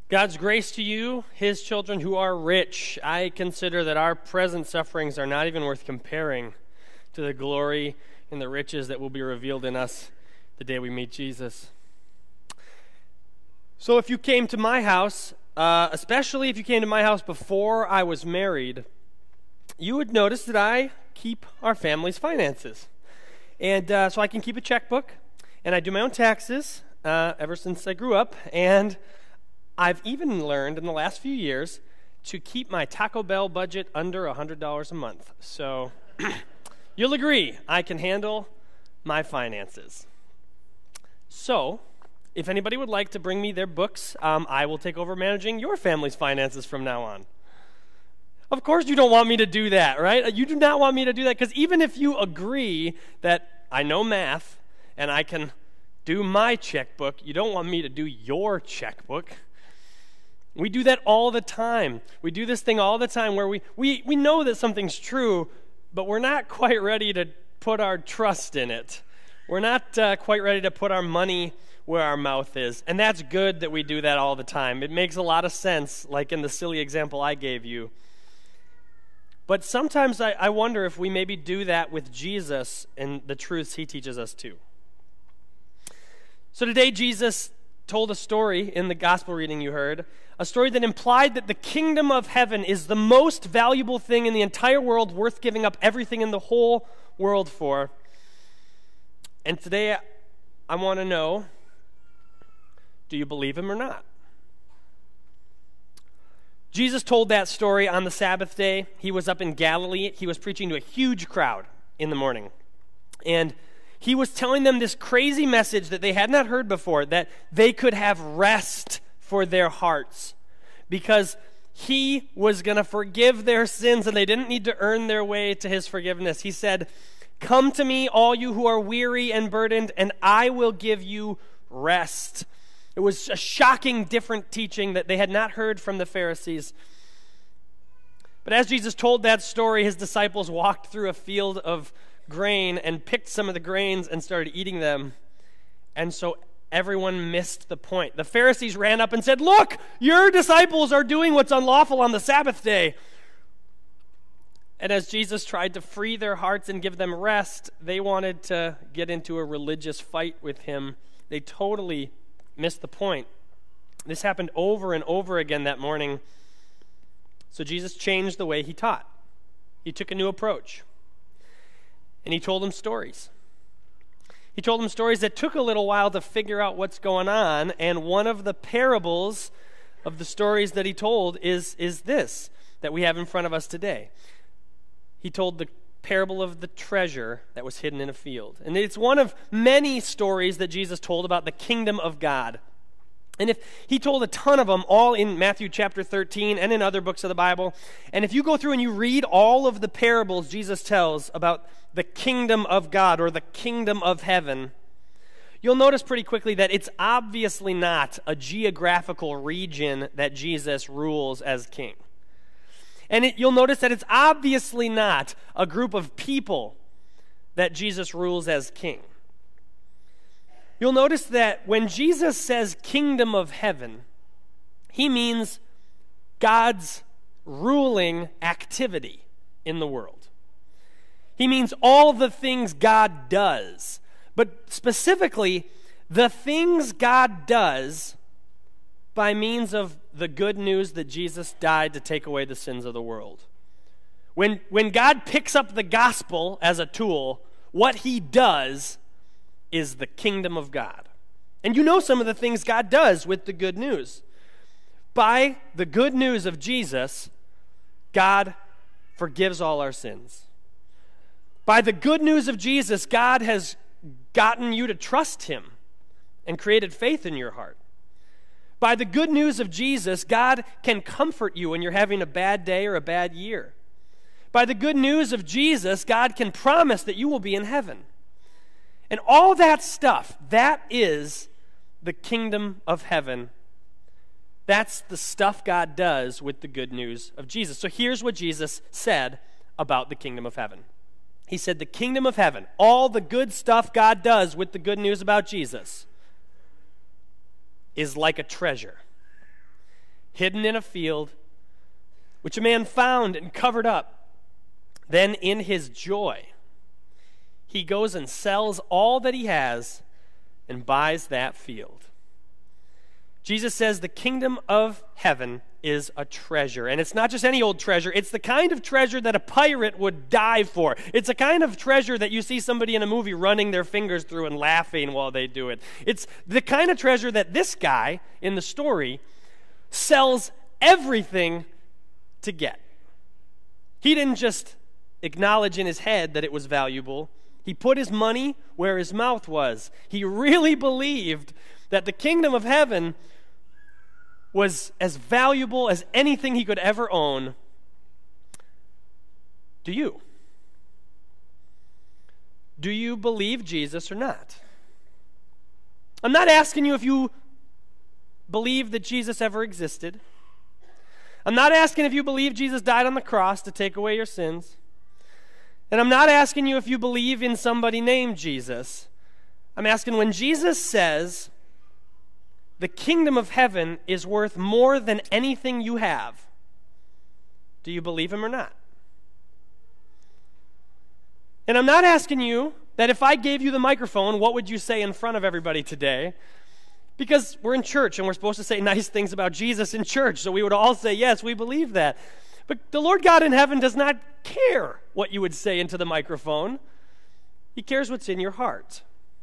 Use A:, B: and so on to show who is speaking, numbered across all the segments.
A: God's grace to you, his children who are rich. I consider that our present sufferings are not even worth comparing to the glory and the riches that will be revealed in us the day we meet Jesus. So if you came to my house, especially if you came to my house before I was married, you would notice that I keep our family's finances. And so I can keep a checkbook, and I do my own taxes ever since I grew up, and I've even learned in the last few years to keep my Taco Bell budget under $100 a month. So you'll agree, I can handle my finances. So if anybody would like to bring me their books, I will take over managing your family's finances from now on. Of course you don't want me to do that, right? You do not want me to do that, because even if you agree that I know math and I can do my checkbook, you don't want me to do your checkbook. We do that all the time. We do this thing all the time where we know that something's true, but we're not quite ready to put our trust in it. We're not quite ready to put our money where our mouth is. And that's good that we do that all the time. It makes a lot of sense, like in the silly example I gave you. But sometimes I wonder if we maybe do that with Jesus and the truths he teaches us too. So today Jesus told a story in the gospel reading you heard, a story that implied that the kingdom of heaven is the most valuable thing in the entire world, worth giving up everything in the whole world for. And today I want to know, do you believe him or not? Jesus told that story on the Sabbath day. He was up in Galilee. He was preaching to a huge crowd in the morning. And he was telling them this crazy message that they had not heard before, that they could have rest for their hearts because he was going to forgive their sins and they didn't need to earn their way to his forgiveness. He said, "Come to me, all you who are weary and burdened, and I will give you rest." It was a shocking, different teaching that they had not heard from the Pharisees. But as Jesus told that story, his disciples walked through a field of grain and picked some of the grains and started eating them. And so everyone missed the point. The Pharisees ran up and said, "Look, your disciples are doing what's unlawful on the Sabbath day." And as Jesus tried to free their hearts and give them rest, they wanted to get into a religious fight with him. They totally missed the point. This happened over and over again that morning. So Jesus changed the way he taught. He took a new approach. And he told them stories. He told them stories that took a little while to figure out what's going on. And one of the parables of the stories that he told is this that we have in front of us today. He told the parable of the treasure that was hidden in a field. And it's one of many stories that Jesus told about the kingdom of God. And if he told a ton of them, all in Matthew chapter 13 and in other books of the Bible. And if you go through and you read all of the parables Jesus tells about the kingdom of God or the kingdom of heaven, you'll notice pretty quickly that it's obviously not a geographical region that Jesus rules as king. And you'll notice that it's obviously not a group of people that Jesus rules as king. You'll notice that when Jesus says kingdom of heaven, he means God's ruling activity in the world. He means all the things God does, but specifically the things God does by means of the good news that Jesus died to take away the sins of the world. When God picks up the gospel as a tool, what he does is the kingdom of God. And you know some of the things God does with the good news. By the good news of Jesus, God forgives all our sins. By the good news of Jesus, God has gotten you to trust him and created faith in your heart. By the good news of Jesus, God can comfort you when you're having a bad day or a bad year. By the good news of Jesus, God can promise that you will be in heaven. And all that stuff, that is the kingdom of heaven. That's the stuff God does with the good news of Jesus. So here's what Jesus said about the kingdom of heaven. He said, the kingdom of heaven, all the good stuff God does with the good news about Jesus, is like a treasure hidden in a field, which a man found and covered up. Then in his joy, he goes and sells all that he has and buys that field. Jesus says the kingdom of heaven is a treasure. And it's not just any old treasure. It's the kind of treasure that a pirate would die for. It's a kind of treasure that you see somebody in a movie running their fingers through and laughing while they do it. It's the kind of treasure that this guy in the story sells everything to get. He didn't just acknowledge in his head that it was valuable. He put his money where his mouth was. He really believed that the kingdom of heaven was as valuable as anything he could ever own. Do you? Do you believe Jesus or not? I'm not asking you if you believe that Jesus ever existed. I'm not asking if you believe Jesus died on the cross to take away your sins. And I'm not asking you if you believe in somebody named Jesus. I'm asking, when Jesus says the kingdom of heaven is worth more than anything you have, do you believe him or not? And I'm not asking you that if I gave you the microphone, what would you say in front of everybody today? Because we're in church and we're supposed to say nice things about Jesus in church, so we would all say, yes, we believe that. But the Lord God in heaven does not care what you would say into the microphone. He cares what's in your heart.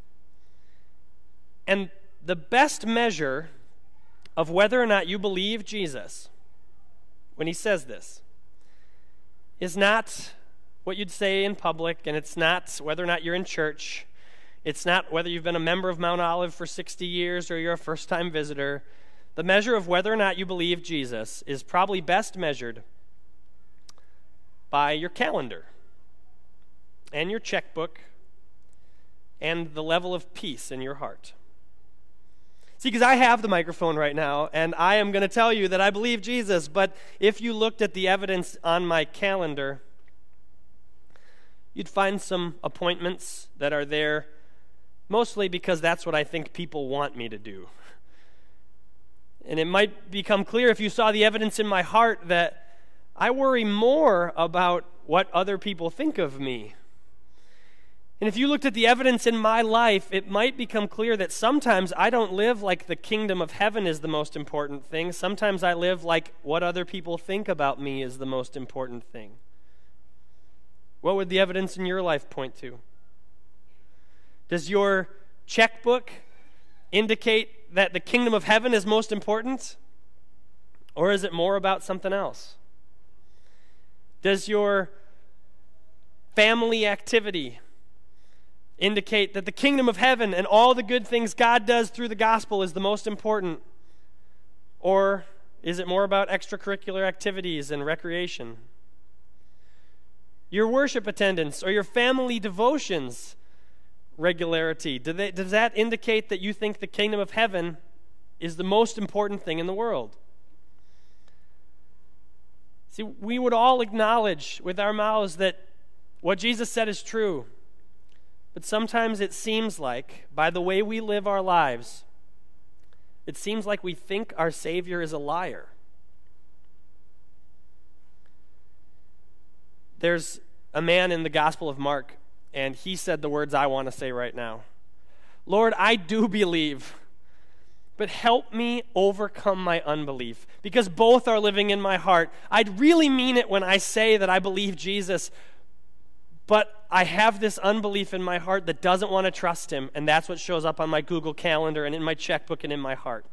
A: And the best measure of whether or not you believe Jesus, when he says this, is not what you'd say in public, and it's not whether or not you're in church. It's not whether you've been a member of Mount Olive for 60 years or you're a first-time visitor. The measure of whether or not you believe Jesus is probably best measured by your calendar and your checkbook and the level of peace in your heart. See, because I have the microphone right now, and I am going to tell you that I believe Jesus, but if you looked at the evidence on my calendar, you'd find some appointments that are there mostly because that's what I think people want me to do. And it might become clear if you saw the evidence in my heart that I worry more about what other people think of me. And if you looked at the evidence in my life, it might become clear that sometimes I don't live like the kingdom of heaven is the most important thing. Sometimes I live like what other people think about me is the most important thing. What would the evidence in your life point to? Does your checkbook indicate that the kingdom of heaven is most important? Or is it more about something else? Does your family activity indicate that the kingdom of heaven and all the good things God does through the gospel is the most important? Or is it more about extracurricular activities and recreation? Your worship attendance or your family devotions regularity, does that indicate that you think the kingdom of heaven is the most important thing in the world? See, we would all acknowledge with our mouths that what Jesus said is true. But sometimes it seems like, by the way we live our lives, it seems like we think our Savior is a liar. There's a man in the Gospel of Mark, and he said the words I want to say right now. Lord, I do believe, but help me overcome my unbelief, because both are living in my heart. I'd really mean it when I say that I believe Jesus, but I have this unbelief in my heart that doesn't want to trust him, and that's what shows up on my Google Calendar and in my checkbook and in my heart.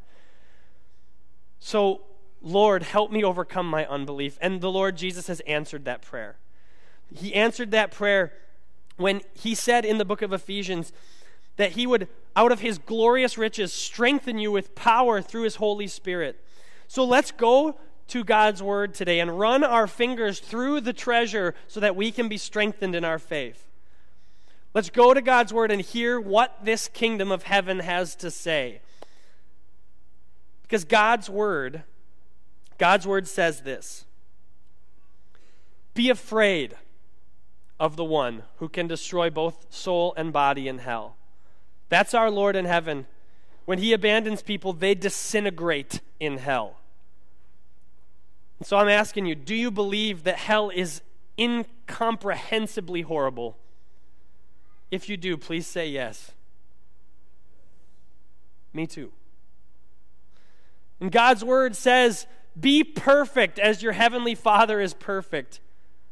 A: So, Lord, help me overcome my unbelief. And the Lord Jesus has answered that prayer. He answered that prayer when he said in the book of Ephesians that he would, out of his glorious riches, strengthen you with power through his Holy Spirit. So let's go to God's word today and run our fingers through the treasure so that we can be strengthened in our faith. Let's go to God's word and hear what this kingdom of heaven has to say. Because God's word says this: be afraid of the one who can destroy both soul and body in hell. That's our Lord in heaven. When he abandons people, they disintegrate in hell. And so I'm asking you, do you believe that hell is incomprehensibly horrible? If you do, please say yes. Me too. And God's word says, be perfect as your heavenly Father is perfect.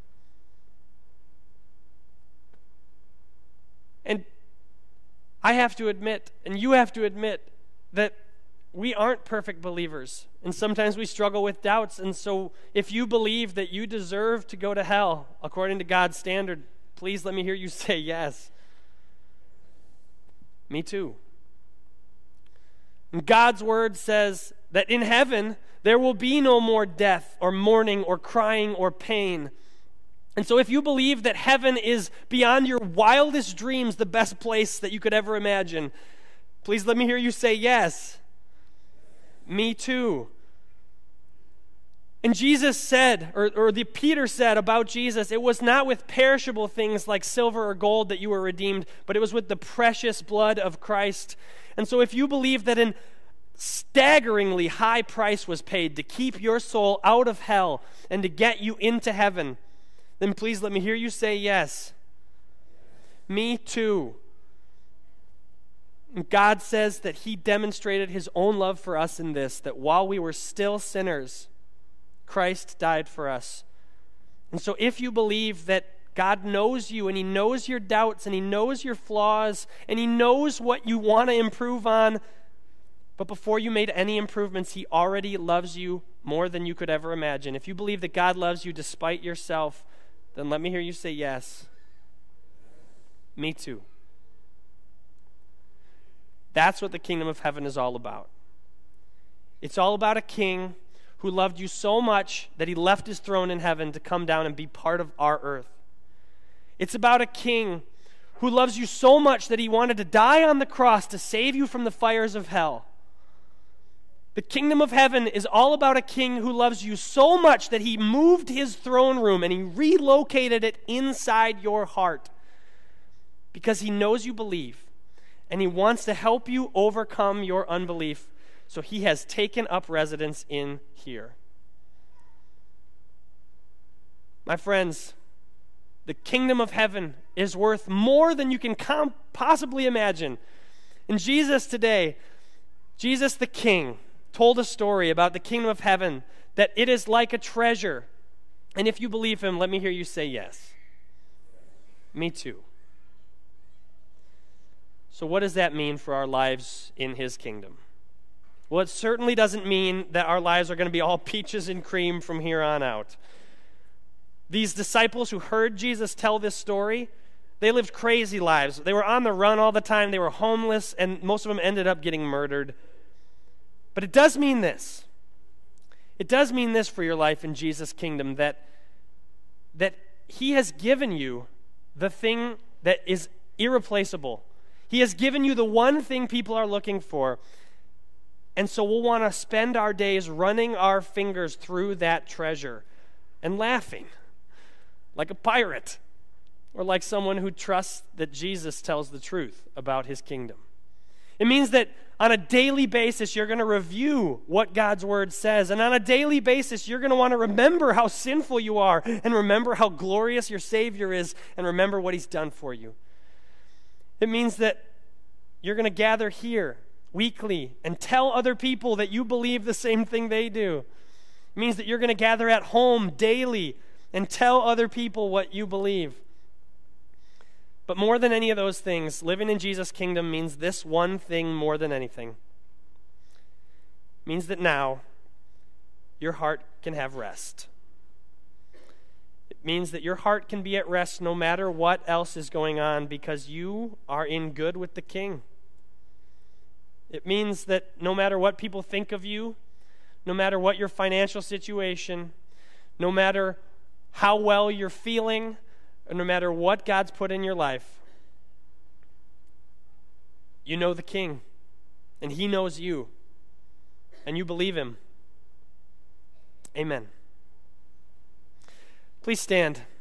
A: And I have to admit, and you have to admit, that we aren't perfect believers. And sometimes we struggle with doubts. And so if you believe that you deserve to go to hell according to God's standard, please let me hear you say yes. Me too. And God's word says that in heaven there will be no more death or mourning or crying or pain. And so if you believe that heaven is beyond your wildest dreams the best place that you could ever imagine, please let me hear you say yes. Me too. And Jesus said, or Peter said about Jesus, it was not with perishable things like silver or gold that you were redeemed, but it was with the precious blood of Christ. And so if you believe that an staggeringly high price was paid to keep your soul out of hell and to get you into heaven, then please let me hear you say yes. Me too. And God says that he demonstrated his own love for us in this, that while we were still sinners, Christ died for us. And so if you believe that God knows you and he knows your doubts and he knows your flaws and he knows what you want to improve on, but before you made any improvements, he already loves you more than you could ever imagine. If you believe that God loves you despite yourself, then let me hear you say yes. Me too. That's what the kingdom of heaven is all about. It's all about a king who loved you so much that he left his throne in heaven to come down and be part of our earth. It's about a king who loves you so much that he wanted to die on the cross to save you from the fires of hell. The kingdom of heaven is all about a king who loves you so much that he moved his throne room and he relocated it inside your heart because he knows you believe and he wants to help you overcome your unbelief. So he has taken up residence in here. My friends, the kingdom of heaven is worth more than you can possibly imagine. And Jesus today, Jesus the King, told a story about the kingdom of heaven, that it is like a treasure. And if you believe him, let me hear you say yes. Me too. So what does that mean for our lives in his kingdom? Well, it certainly doesn't mean that our lives are going to be all peaches and cream from here on out. These disciples who heard Jesus tell this story, they lived crazy lives. They were on the run all the time. They were homeless, and most of them ended up getting murdered. But it does mean this. It does mean this for your life in Jesus' kingdom, that he has given you the thing that is irreplaceable. He has given you the one thing people are looking for. And so we'll want to spend our days running our fingers through that treasure and laughing like a pirate or like someone who trusts that Jesus tells the truth about his kingdom. It means that on a daily basis, you're going to review what God's word says. And on a daily basis, you're going to want to remember how sinful you are and remember how glorious your Savior is and remember what he's done for you. It means that you're going to gather here weekly and tell other people that you believe the same thing they do. It means that you're going to gather at home daily and tell other people what you believe. But more than any of those things, living in Jesus' kingdom means this one thing more than anything. It means that now your heart can have rest. It means that your heart can be at rest no matter what else is going on because you are in good with the King. It means that no matter what people think of you, no matter what your financial situation, no matter how well you're feeling, or no matter what God's put in your life, you know the King, and he knows you, and you believe him. Amen. Please stand.